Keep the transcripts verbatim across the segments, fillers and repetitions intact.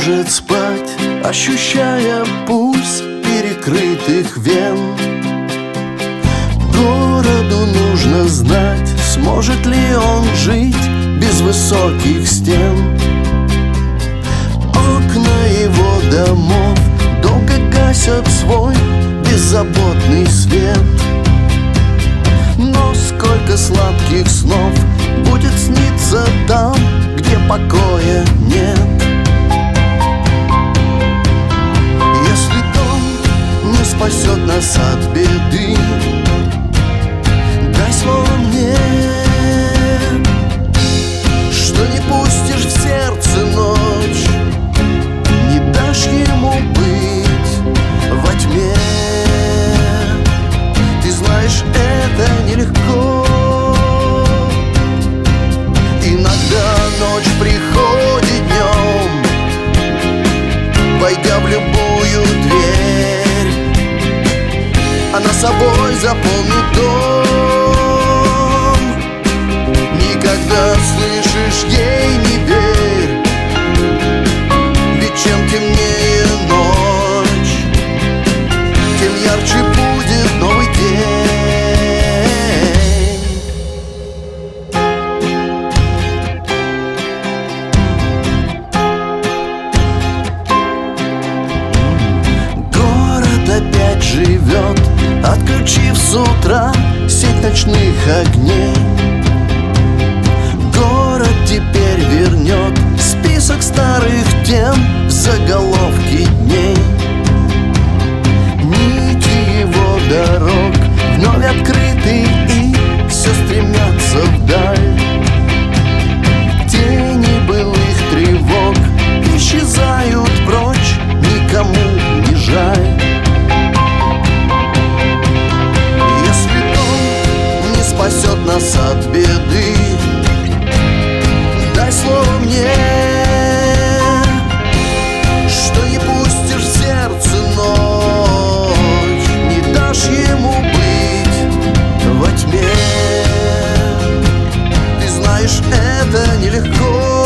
может спать, ощущая пульс перекрытых вен. Городу нужно знать, сможет ли он жить без высоких стен. Окна его домов долго гасят свой беззаботный свет. Но сколько сладких снов будет сниться там, где покоя нет. Если дом не спасет нас от беды, дай слово мне, что не пустишь в сердце ночь, не дашь ему быть во тьме. Ты знаешь, это нелегко. Иногда ночь приходит днем, войдя в любую дверь, она собой заполнит дом. Никогда, слышишь, ей не верь, ведь чем темнее ночь, тем ярче будет новый день. Опять живет, отключив с утра сеть ночных огней. Город теперь вернет список старых тем в заголовке дней. Нити его дорог вновь открыты и все стремятся вдаль. Тени былых тревог исчезают прочь, никому не жаль. Спасет нас от беды, дай слово мне, что не пустишь в сердце ночь, не дашь ему быть во тьме. Ты знаешь, это нелегко.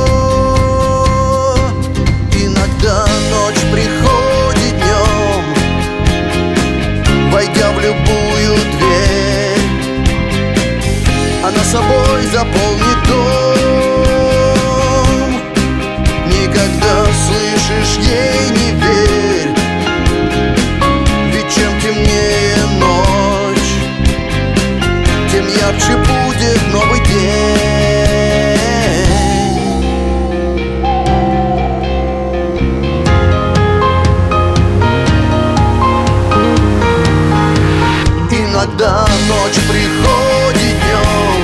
Иногда ночь приходит днем, войдя в любую дверь, она собой заполнит дом. Никогда, слышишь, ей не верь, ведь чем темнее ночь, тем ярче будет новый день. Иногда ночь приходит днем,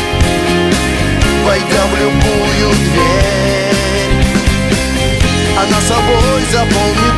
войдя в любую дверь, она собой заполнит